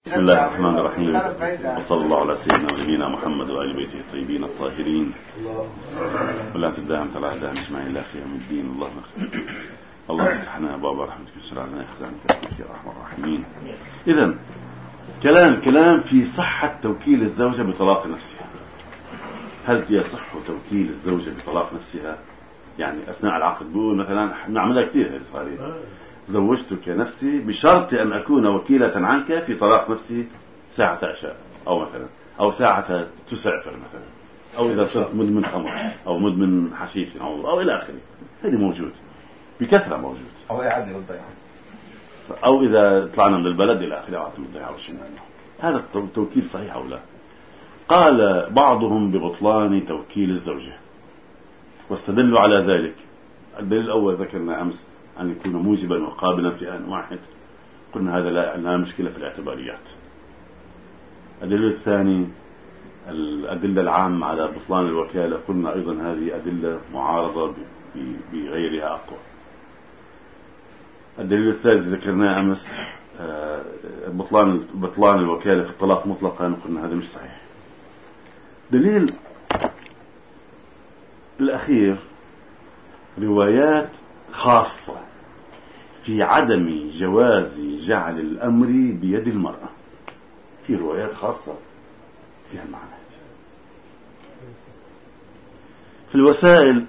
بسم الله الرحمن الرحيم، وصلى الله على سيدنا ونبينا محمد وآل بيته الطيبين الطاهرين ولا تداهم تلاعدهم اجمعين لا خير من الدين. الله افتحنا أبواب رحمتك وسر علينا يخزانك يا أرحم الراحمين. إذن كلام في صحة توكيل الزوجة بطلاق نفسها. هل يصح توكيل الزوجة بطلاق نفسها؟ يعني أثناء العقد بقول مثلا نعملها كثير هذه صارت زوجتك نفسي بشرط أن أكون وكيلة عنك في طلاق نفسي ساعة عشاء أو مثلا أو ساعة تسعفر مثلا، أو إذا صرت مدمن خمر أو مدمن حشيش أو إلى آخره. هذه موجود بكثرة موجود. أو يعدي بالضيعة، أو إذا طلعنا من البلد إلى آخره عطوا الضيعة والشمال. هذا التوكيل صحيح أو لا؟ قال بعضهم ببطلان توكيل الزوجة واستدلوا على ذلك. الدليل الأول ذكرنا أمس أن يكون موجبا وقابلا في آن واحد، قلنا هذا لا مشكلة في الاعتباريات. الدليل الثاني الأدلة العامة على بطلان الوكالة، قلنا أيضا هذه أدلة معارضة بغيرها أقوى. الدليل الثالث ذكرناه أمس بطلان الوكالة في الطلاق مطلقا، قلنا هذا مش صحيح. دليل الأخير روايات خاصة في عدم جواز جعل الأمر بيد المرأة. في روايات خاصة فيها المعنى. في الوسائل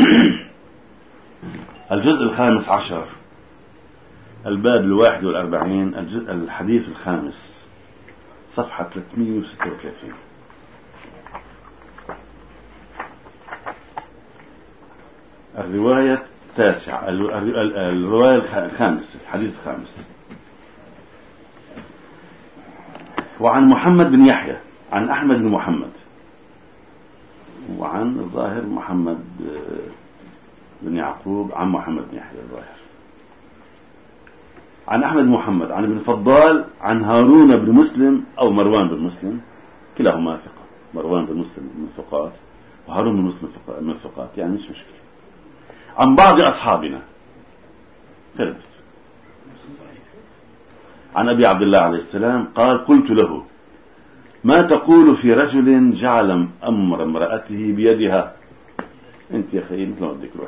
الجزء 15 الباب 41 الحديث 5 صفحة 336. الرواية التاسعة الرواية 5 الحديث 5. وعن محمد بن يحيى عن أحمد بن محمد وعن الظاهر محمد بن يعقوب عن محمد بن يحيى الظاهر عن أحمد بن محمد عن ابن فضال عن هارون بن مسلم أو مروان بن مسلم، كلاهما ثقة. مروان بن مسلم من الثقات وهارون بن مسلم من الثقات، يعني مش مشكلة. عن بعض أصحابنا ثبت عن أبي عبد الله عليه السلام قال قلت له ما تقول في رجل جعل أمر امرأته بيدها؟ أنت يا أخي مثل ما بدك روح.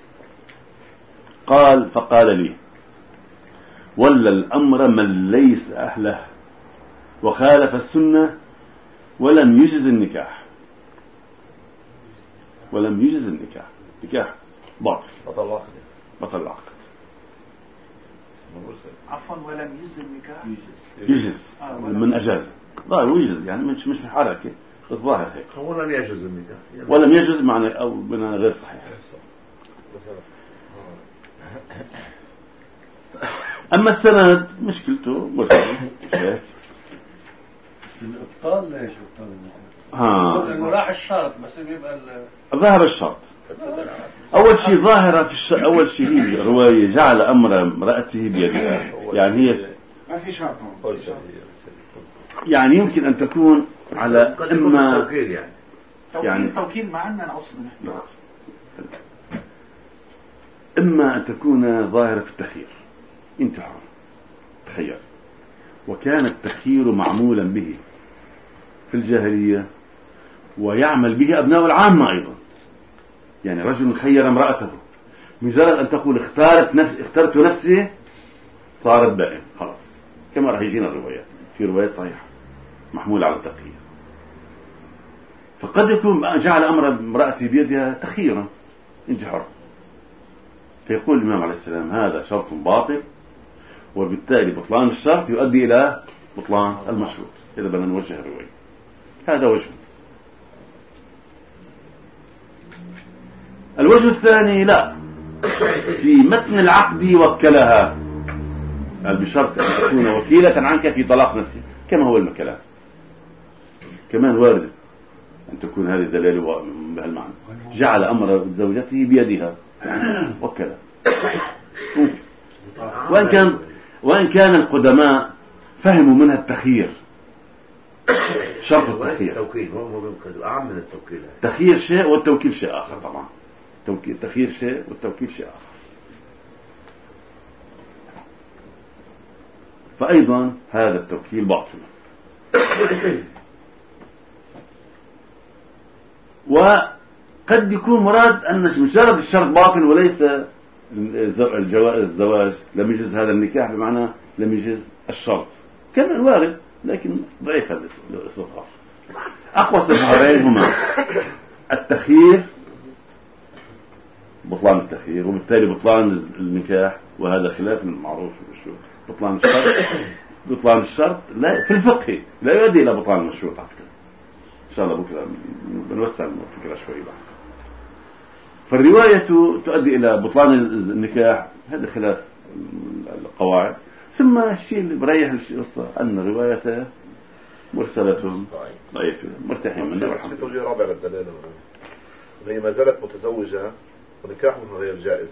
قال فقال لي ولا الأمر من ليس أهله وخالف السنة ولم يجز النكاح. ولم يجز النكاح، نكاح باطل، بطل العقد. عفوا ولم يجز النكاح. يجز من أجازه ظاهر ويجز، يعني مش في حركة الظاهر هيك. ولم يجز النكاح ولم يجز معنى أو بنا غير صحيح. أما السند مشكلته مرسل هيك. الإبطال ليش إبطال؟ لأنه راح الشرط بس بيبقى ظاهر الشرط. أول شيء ظاهرة في أول شيء هي رواية جعل أمر امرأته بيدها، يعني هي ما في شرط، يعني يمكن أن تكون على إما توكيل، يعني توكيل مع أننا أصلا إما أن تكون ظاهرة في التخيير. انت حر تخير، وكان التخيير معمولا به في الجاهلية ويعمل به أبناء العامة أيضا. يعني رجل خير امرأته، مجرد أن تقول اخترت نفسي صارت بائن خلاص، كما راح يجينا الروايات. في روايات صحيحة محمولة على التخيير. فقد يكون جعل أمر امرأتي بيدها تخييرا، انت حر. فيقول الإمام عليه السلام هذا شرط باطل، وبالتالي بطلان الشرط يؤدي إلى بطلان المشروط إذا بدنا نوجه الرواية. هذا وجه. الوجه الثاني لا، في متن العقد وكلها بشرط أن تكون وكيلة عنك في طلاق نفسه، كما هو الكلام. كمان وارد أن تكون هذه الدلالة بهالمعنى، جعل أمر زوجته بيدها وكلا. وإن كان القدماء فهموا منها التخيير، شرط التخيير. التوكيل هو أعم من التوكيل. تخيير شيء والتوكيل شيء آخر. طبعا تخيير شيء والتوكيل شيء آخر. فأيضا هذا التوكيل باطل. وقد يكون مراد أن مجرد الشرط باطل وليس الزواج، لم يجز هذا النكاح بمعنى لم يجز الشرط، كان وارد لكن ضعيف هذا الاستطلاع. أقوى الظاهرين هما التخيير، بطلان التخيير، وبالتالي بطلان النكاح، وهذا خلاف المعروف بطلان الشرط. بطلان الشرط لا في الفقه لا يؤدي إلى بطلان المشروط. على فكرة إن شاء الله بكرة بنوسع الفكرة شوي بعد. فالرواية تؤدي إلى بطلان النكاح، هذا خلاف القواعد. ثم الشيء اللي بريح القصة أن روايته مرسلة ضعيفة، مرتاحين منها والحمد لله. توجيه رابع للدلالة، هي ما زالت متزوجة ونكاحها غير جائز،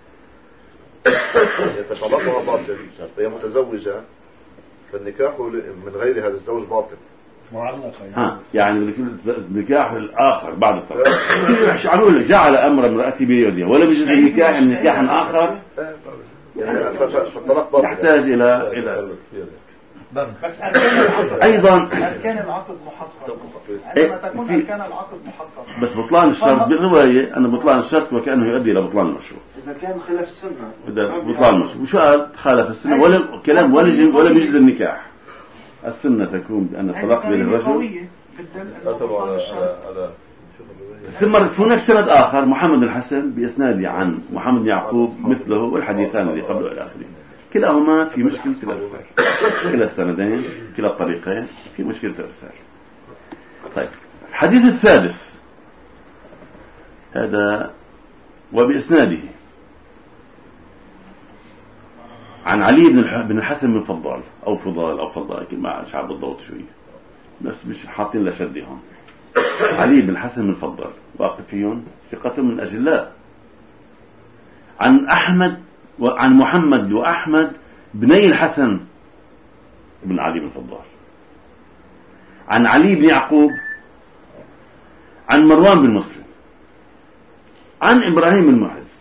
فطلقها باطل، هي متزوجة فالنكاح من غير هذا الزوج باطل معلقة يعني النكاح الآخر بعد الطلاق يشعروا لك جعل أمر امرأتي بيدها ولم يجوز النكاح نكاحا آخر، فالطلاق باطل يحتاج إلى بس أيضا أركان العقد محقق، عندما تكون أركان العقد محقق. بس بطلان الشرط بالرواية أن بطلان الشرط وكأنه يؤدي إلى بطلان المشروط. إذا كان خلاف السنة بطلان المشروط، وشو قال خالف السنة ولا كلام ولا يجوز النكاح. السنة تكون بأن الطلاق بين الرجل. ثم هناك سند آخر محمد الحسن بإسناده عن محمد بن يعقوب مثله، والحديثان الذي قبله إلى آخره، كلاهما في مشكلة الإرسال. كلا السندين كلا الطريقين في مشكلة الإرسال. طيب الحديث السادس هذا وبإسناده عن علي بن الحسن من فضال أو فضال ما شعب الضوط شوية، بس مش حاطين لشدهم. علي بن الحسن من فضال واقفيون ثقة من أجلاء، عن أحمد وعن محمد وأحمد بني الحسن بن علي بن فضال، عن علي بن يعقوب، عن مروان بن مسلم، عن إبراهيم المحرز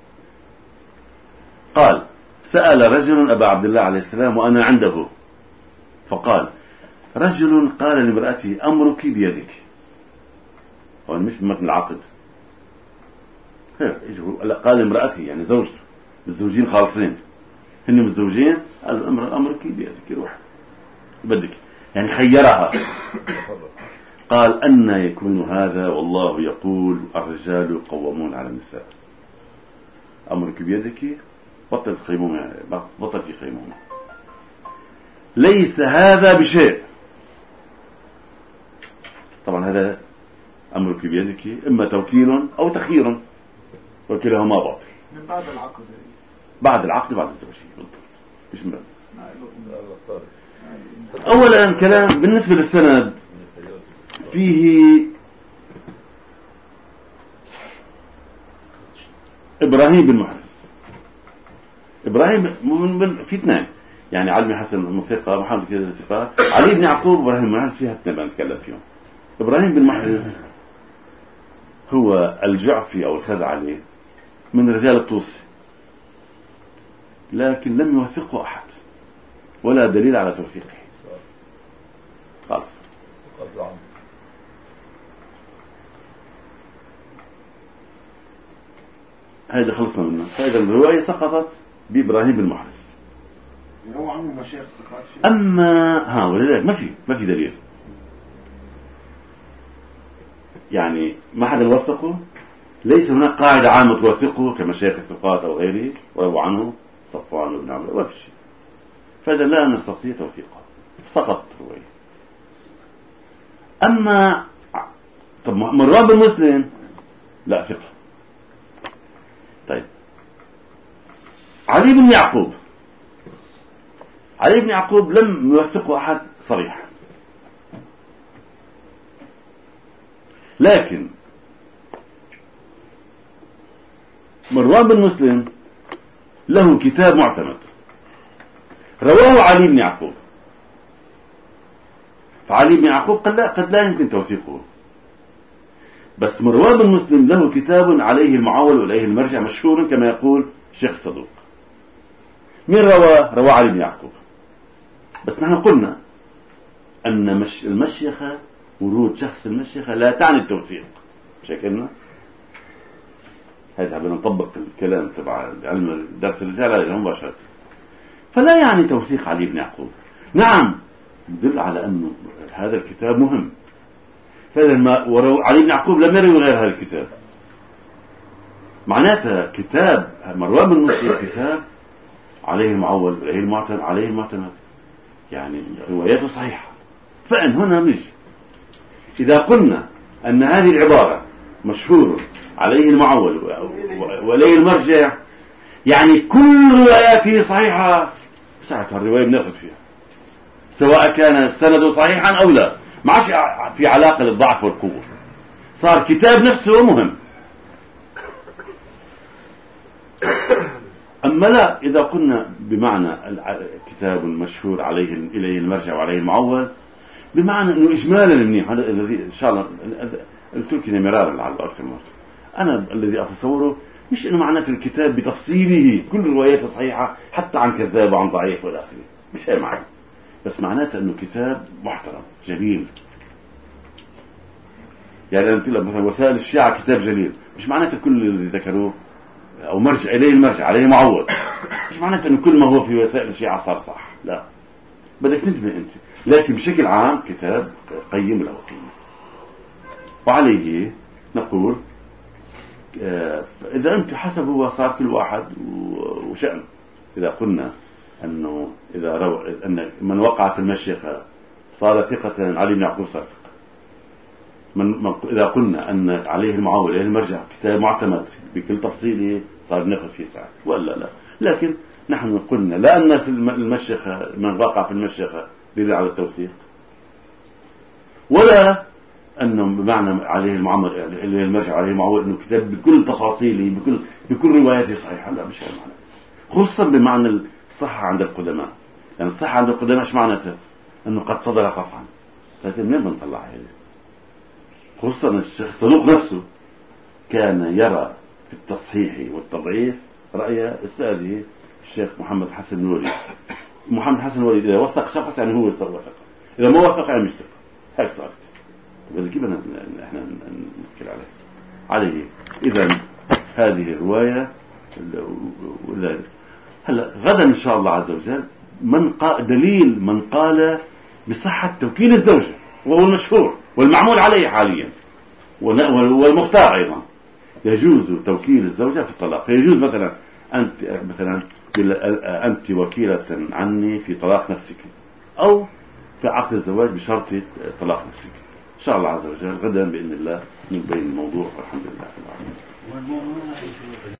قال: سأل رجل أبا عبد الله عليه السلام وأنا عنده، فقال: رجل قال لامرأته أمرك بيدك. هو مش بمتن العقد، قال لامرأته يعني زوجته، الزوجين خالصين، هن متزوجين، قال أمرك بيدك، روح بدك، يعني خيرها. قال: أن يكون هذا والله يقول الرجال قوامون على النساء. أمرك بيدك، بطلت خيمومة، ليس هذا بشيء. طبعا هذا أمرك بيدك إما توكيل أو تخيير، وكلاهما باطل. من بعد العقد، بعد العقد بعد الزوجية مش من أولا كلام بالنسبة للسند فيه إبراهيم بن محرز. إبراهيم في اثنين، يعني علي بن حسن ثقة، محمد كذا ثقة، علي بن يعقوب وإبراهيم بن محرز فيها اثنين بنتكلم فيهم. إبراهيم بن محرز هو الجعفي أو الخزعلي من رجال الطوسي، لكن لم يوثقه أحد ولا دليل على توثيقه خالص. هذا خلصنا منه. فإذا الرواية سقطت بإبراهيم بن محرز. هو عنه مشايخ ثقات. أما ولذلك ما في دليل، يعني ما حدا يوثقه، ليس هناك قاعدة عامة توثقه كمشايخ الثقات أو غيره، وروى عنه صفوان بن عمرو، ما في شيء. فإذا لا نستطيع توثيقه، سقط الرواية. أما طب مروان بن مسلم لا ثقة. طيب علي بن يعقوب لم يوثقه أحد صريح، لكن مروان بن مسلم له كتاب معتمد رواه علي بن يعقوب، فعلي بن يعقوب قد لا يمكن توثيقه، بس مروان بن مسلم له كتاب عليه المعول وعليه المرجع مشهور كما يقول شيخ الصدوق. من روى علي بن يعقوب، بس نحن قلنا أن المشيخة، ورود شخص المشيخة لا تعني التوثيق. شكلنا هذا بدنا نطبق الكلام تبع علم درس الرجال عليه مباشرة. فلا يعني توثيق علي بن يعقوب. نعم يدل على أنه هذا الكتاب مهم، فإذا علي بن يعقوب لم يروي غير هذا الكتاب، معناتها كتاب مروان بن مسلم كتاب عليه المعول عليه المعتمد، يعني رواياته صحيحة. فإن هنا نجي إذا قلنا أن هذه العبارة مشهور عليه المعول وإليه المرجع، يعني كل رواياته صحيحة، ساعتها الرواية بناخذ فيها سواء كان السند صحيحا أو لا، ما عادش في علاقة للضعف والقوة، صار كتاب نفسه مهم. أما لا، إذا قلنا بمعنى كتاب مشهور عليه إليه المرجع وعليه المعول، بمعنى أنه إجمالا منيح، هذا الذي إن شاء الله قلت لك مرارا لعل أكثر مرة، أنا الذي أتصوره مش أنه معناه في الكتاب بتفصيله كل رواياته صحيحة حتى عن كذاب وعن ضعيف والآخر، مش هي معنى، بس معناته أنه كتاب محترم جليل. يعني أنت مثلا وسائل الشيعة كتاب جليل، مش معناته كل الذي ذكروه أو مرجع إليه المرجع عليه معول، مش معناته أنه كل ما هو في وسائل الشيعة صار صح، لا، بدك تنتبه أنت. لكن بشكل عام كتاب قيم له قيمة، وعليه نقول إذا أنت حسب هو صار كل واحد وشأن. إذا قلنا أنه أن من وقع في المشيخة صار ثقة علي بن يعقوب صار ثقة، إذا قلنا أن عليه المعول إليه المرجع كتاب معتمد بكل تفصيله صار ناخذ فيه ساعة ولا لا. لكن نحن قلنا لا أن في المشيخة من وقع في المشيخة دليل على التوثيق، ولا أنه بمعنى عليه المعمر إليه المرجع عليه المعول أنه كتاب بكل تفاصيله بكل رواياته صحيحة، لا مش هذا المعنى. خصوصا بمعنى الصحة عند القدماء، يعني الصحة عند القدماء ايش معناته؟ أنه قد صدر قطعا، لكن منين بنطلع هذه؟ خصوصا الشيخ صدوق نفسه كان يرى في التصحيح والتضعيف رأي أستاذه الشيخ محمد حسن الولي. محمد حسن الولي إذا وثق شخص يعني هو وثق، إذا ما وثق يعني مش ثقة. هيك صارت. كيف احنا نذكر عليه. إذا هذه الرواية هلا غدا إن شاء الله عز وجل دليل من قال بصحة توكيل الزوجة، وهو المشهور والمعمول عليه حاليا والمختار أيضا. يجوز توكيل الزوجة في الطلاق، فيجوز مثلا أنت وكيلة عني في طلاق نفسك، أو في عقد الزواج بشرط طلاق نفسك. إن شاء الله عز وجل غدا بإذن الله نبين الموضوع والحمد لله.